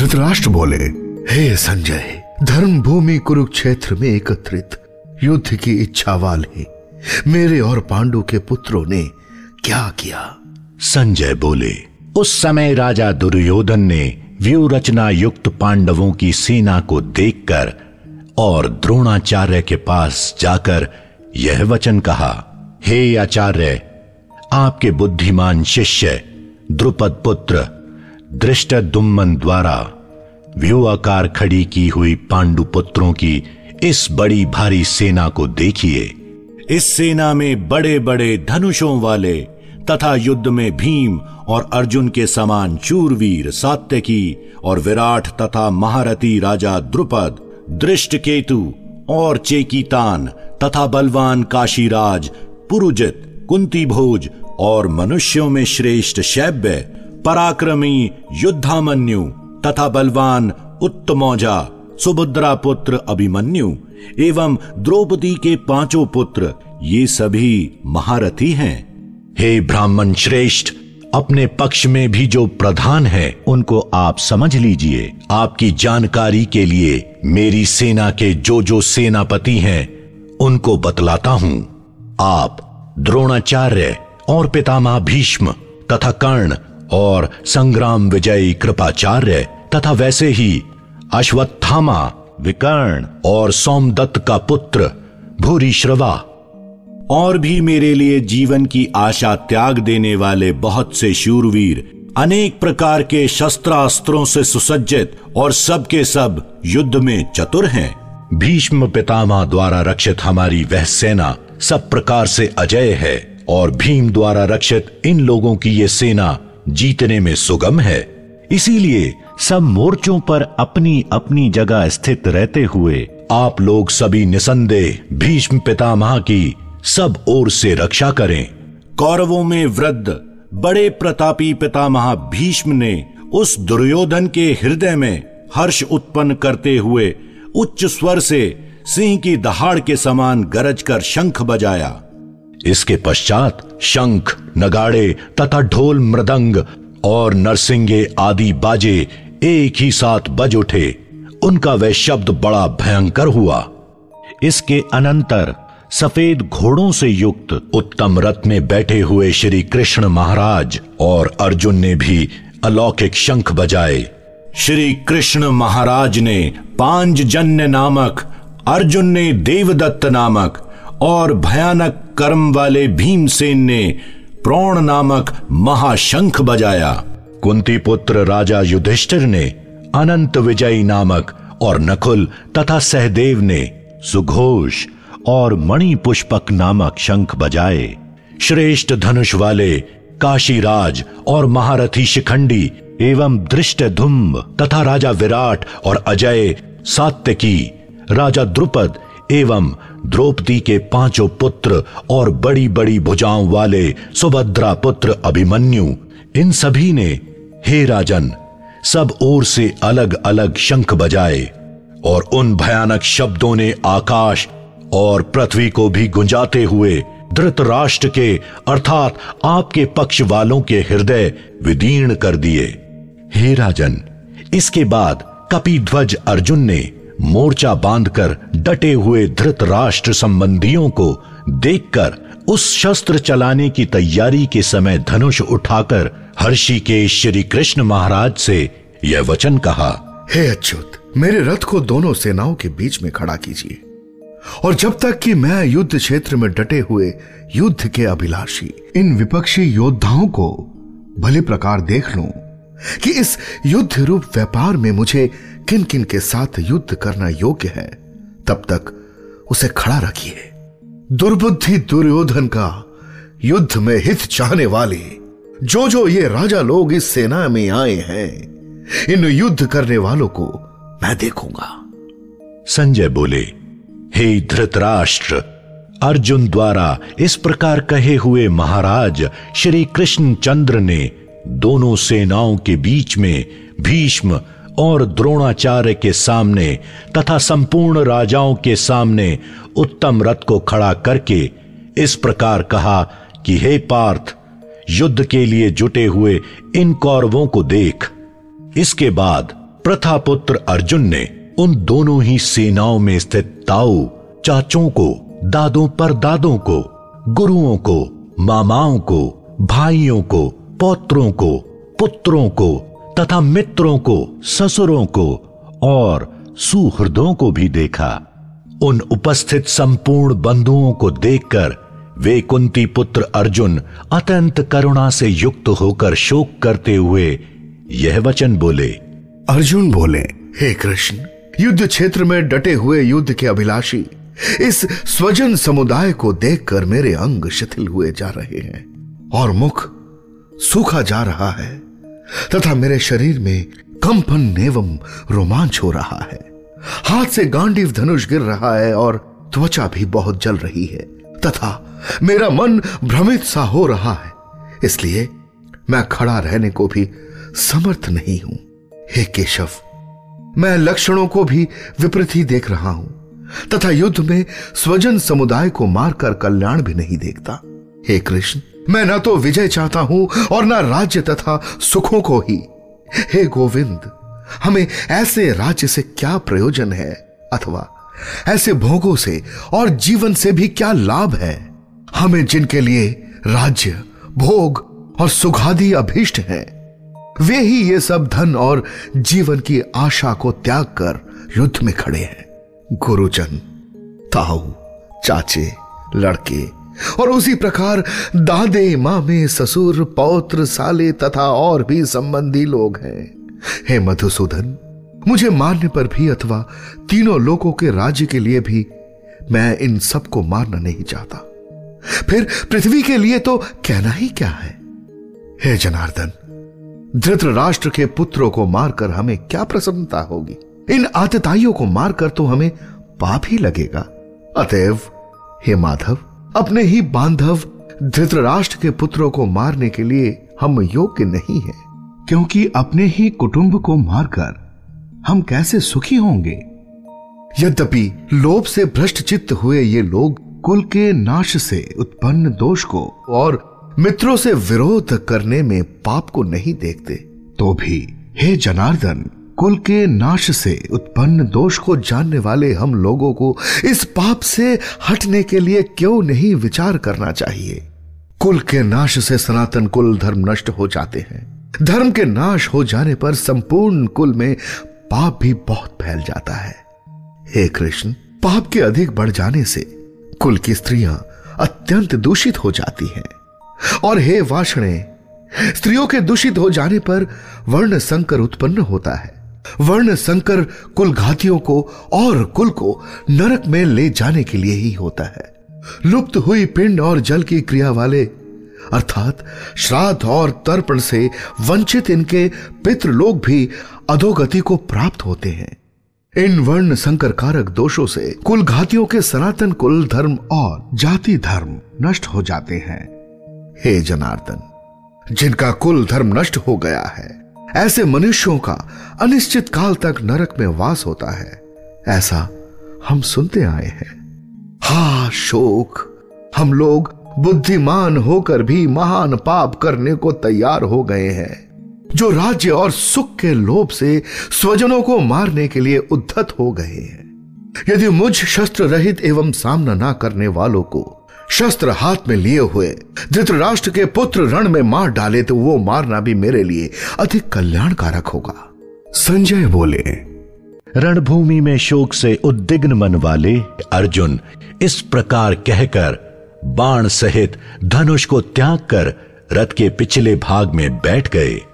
धृतराष्ट्र बोले, हे संजय, धर्म भूमि कुरुक्षेत्र में एकत्रित युद्ध की इच्छा वाले मेरे और पांडु के पुत्रों ने क्या किया? संजय बोले, उस समय राजा दुर्योधन ने व्यूह रचना युक्त पांडवों की सेना को देखकर और द्रोणाचार्य के पास जाकर यह वचन कहा, हे आचार्य, आपके बुद्धिमान शिष्य द्रुपद पुत्र धृष्टद्युम्न द्वारा व्यूहाकार खड़ी की हुई पांडु पुत्रों की इस बड़ी भारी सेना को देखिए। इस सेना में बड़े बड़े धनुषों वाले तथा युद्ध में भीम और अर्जुन के समान शूरवीर सात्यकी और विराट तथा महारथी राजा द्रुपद, दृष्टकेतु और चेकितान तथा बलवान काशीराज, पुरुजित, कुंती भोज और मनुष्यों में श्रेष्ठ शैब्य, पराक्रमी युद्धामन्यु तथा बलवान उत्तमौजा, सुभद्रा पुत्र अभिमन्यु एवं द्रौपदी के 5 पुत्र, ये सभी महारथी हैं। हे ब्राह्मण श्रेष्ठ, अपने पक्ष में भी जो प्रधान है उनको आप समझ लीजिए। आपकी जानकारी के लिए मेरी सेना के जो सेनापति हैं उनको बतलाता हूं। आप द्रोणाचार्य और पितामह भीष्म तथा कर्ण और संग्राम विजयी कृपाचार्य तथा वैसे ही अश्वत्थामा, विकर्ण और सोमदत्त का पुत्र भूरिश्रवा और भी मेरे लिए जीवन की आशा त्याग देने वाले बहुत से शूरवीर, अनेक प्रकार के शस्त्रास्त्रों से सुसज्जित और सब के सब युद्ध में चतुर हैं। भीष्म पितामह द्वारा रक्षित हमारी वह सेना सब प्रकार से अजय है और भीम द्वारा रक्षित इन लोगों की ये सेना जीतने में सुगम है। इसीलिए सब मोर्चों पर अपनी अपनी जगह स्थित रहते हुए आप लोग सभी निसंदेह भीष्म पितामह की सब ओर से रक्षा करें। कौरवों में वृद्ध बड़े प्रतापी पितामह भीष्म ने उस दुर्योधन के हृदय में हर्ष उत्पन्न करते हुए उच्च स्वर से सिंह की दहाड़ के समान गरज कर शंख बजाया। इसके पश्चात शंख, नगाड़े तथा ढोल, मृदंग और नरसिंगे आदि बाजे एक ही साथ बज उठे। उनका वह शब्द बड़ा भयंकर हुआ। इसके अनंतर सफेद घोड़ों से युक्त उत्तम रथ में बैठे हुए श्री कृष्ण महाराज और अर्जुन ने भी अलौकिक शंख बजाए। श्री कृष्ण महाराज ने पांचजन्य नामक, अर्जुन ने देवदत्त नामक और भयानक कर्म वाले भीमसेन ने प्रोण नामक महाशंख बजाया। कुंती पुत्र राजा युधिष्ठिर ने अनंत विजयी नामक और नकुल तथा सहदेव ने सुघोष और मणि पुष्पक नामक शंख बजाए। श्रेष्ठ धनुष वाले काशीराज और महारथी शिखंडी एवं धृष्टद्युम्न तथा राजा विराट और अजय, सात्यकी, राजा द्रुपद एवं द्रौपदी के 5 पुत्र और बड़ी बड़ी भुजाओं वाले सुभद्रा पुत्र अभिमन्यु, इन सभी ने, हे राजन, सब ओर से अलग अलग शंख बजाए और उन भयानक शब्दों ने आकाश और पृथ्वी को भी गुंजाते हुए धृतराष्ट्र के अर्थात आपके पक्ष वालों के हृदय विदीर्ण कर दिए। हे राजन, इसके बाद कपिध्वज अर्जुन ने मोर्चा बांधकर डटे हुए धृतराष्ट्र संबंधियों को देखकर उस शस्त्र चलाने की तैयारी के समय धनुष उठाकर हर्षिकेश श्री कृष्ण महाराज से यह वचन कहा, हे अच्युत, मेरे रथ को दोनों सेनाओं के बीच में खड़ा कीजिए और जब तक कि मैं युद्ध क्षेत्र में डटे हुए युद्ध के अभिलाषी इन विपक्षी योद्धाओं को भली प्रकार देख लूं कि इस युद्ध रूप व्यापार में मुझे किन किन के साथ युद्ध करना योग्य है, तब तक उसे खड़ा रखिए। दुर्बुद्धि दुर्योधन का युद्ध में हित चाहने वाले जो ये राजा लोग इस सेना में आए हैं, इन युद्ध करने वालों को मैं देखूंगा। संजय बोले, हे धृतराष्ट्र, अर्जुन द्वारा इस प्रकार कहे हुए महाराज श्री कृष्ण चंद्र ने दोनों सेनाओं के बीच में भीष्म और द्रोणाचार्य के सामने तथा संपूर्ण राजाओं के सामने उत्तम रथ को खड़ा करके इस प्रकार कहा कि हे पार्थ, युद्ध के लिए जुटे हुए इन कौरवों को देख। इसके बाद प्रथापुत्र अर्जुन ने उन दोनों ही सेनाओं में स्थित ताऊ, चाचों को, दादों परदादों को, गुरुओं को, मामाओं को, भाइयों को, पौत्रों को, पुत्रों को तथा मित्रों को, ससुरों को और सुहृदों को भी देखा। उन उपस्थित संपूर्ण बंधुओं को देखकर वे कुंती पुत्र अर्जुन अत्यंत करुणा से युक्त होकर शोक करते हुए यह वचन बोले। अर्जुन बोले, हे कृष्ण, युद्ध क्षेत्र में डटे हुए युद्ध के अभिलाषी इस स्वजन समुदाय को देखकर मेरे अंग शिथिल हुए जा रहे हैं और मुख सूखा जा रहा है तथा मेरे शरीर में कंपन एवं रोमांच हो रहा है। हाथ से गांडीव धनुष गिर रहा है और त्वचा भी बहुत जल रही है तथा मेरा मन भ्रमित सा हो रहा है, इसलिए मैं खड़ा रहने को भी समर्थ नहीं हूं। हे केशव, मैं लक्षणों को भी विपरीत ही देख रहा हूं तथा युद्ध में स्वजन समुदाय को मारकर कल्याण भी नहीं देखता। हे कृष्ण, मैं ना तो विजय चाहता हूं और ना राज्य तथा सुखों को ही। हे गोविंद, हमें ऐसे राज्य से क्या प्रयोजन है अथवा ऐसे भोगों से और जीवन से भी क्या लाभ है? हमें जिनके लिए राज्य, भोग और सुखादि अभीष्ट है, वे ही ये सब धन और जीवन की आशा को त्याग कर युद्ध में खड़े हैं। गुरुजन, ताऊ, चाचे, लड़के और उसी प्रकार दादे, मामे, ससुर, पौत्र, साले तथा और भी संबंधी लोग हैं। हे मधुसूदन, मुझे मारने पर भी अथवा तीनों लोगों के राज्य के लिए भी मैं इन सबको मारना नहीं चाहता। फिर पृथ्वी के लिए तो कहना ही क्या है। हे जनार्दन, धृतराष्ट्र के पुत्रों को मारकर हमें क्या प्रसन्नता होगी? इन आतताइयों को मारकर तो हमें पाप ही लगेगा। अतएव हे माधव, अपने ही बांधव धृतराष्ट्र के पुत्रों को मारने के लिए हम योग्य नहीं हैं, क्योंकि अपने ही कुटुंब को मारकर हम कैसे सुखी होंगे? यद्यपि लोभ से भ्रष्ट चित्त हुए ये लोग कुल के नाश से उत्पन्न दोष को और मित्रों से विरोध करने में पाप को नहीं देखते, तो भी हे जनार्दन, कुल के नाश से उत्पन्न दोष को जानने वाले हम लोगों को इस पाप से हटने के लिए क्यों नहीं विचार करना चाहिए? कुल के नाश से सनातन कुल धर्म नष्ट हो जाते हैं। धर्म के नाश हो जाने पर संपूर्ण कुल में पाप भी बहुत फैल जाता है। हे कृष्ण, पाप के अधिक बढ़ जाने से कुल की स्त्रियां अत्यंत दूषित हो जाती हैं और हे वाषणे, स्त्रियों के दूषित हो जाने पर वर्ण संकर उत्पन्न होता है। वर्ण संकर कुल घातियों को और कुल को नरक में ले जाने के लिए ही होता है। लुप्त हुई पिंड और जल की क्रिया वाले अर्थात श्राद्ध और तर्पण से वंचित इनके पितृलोक भी अधोगति को प्राप्त होते हैं। इन वर्ण संकर कारक दोषों से कुल घातियों के सनातन कुल धर्म और जाति धर्म नष्ट हो जाते हैं। हे जनार्दन, जिनका कुल धर्म नष्ट हो गया है, ऐसे मनुष्यों का अनिश्चित काल तक नरक में वास होता है, ऐसा हम सुनते आए हैं। हा शोक, हम लोग बुद्धिमान होकर भी महान पाप करने को तैयार हो गए हैं, जो राज्य और सुख के लोभ से स्वजनों को मारने के लिए उद्धत हो गए हैं। यदि मुझ शस्त्र रहित एवं सामना ना करने वालों को शस्त्र हाथ में लिए हुए धृतराष्ट्र के पुत्र रण में मार डाले तो वो मारना भी मेरे लिए अधिक कल्याणकारक होगा। संजय बोले, रणभूमि में शोक से उद्विग्न मन वाले अर्जुन इस प्रकार कहकर बाण सहित धनुष को त्याग कर रथ के पिछले भाग में बैठ गए।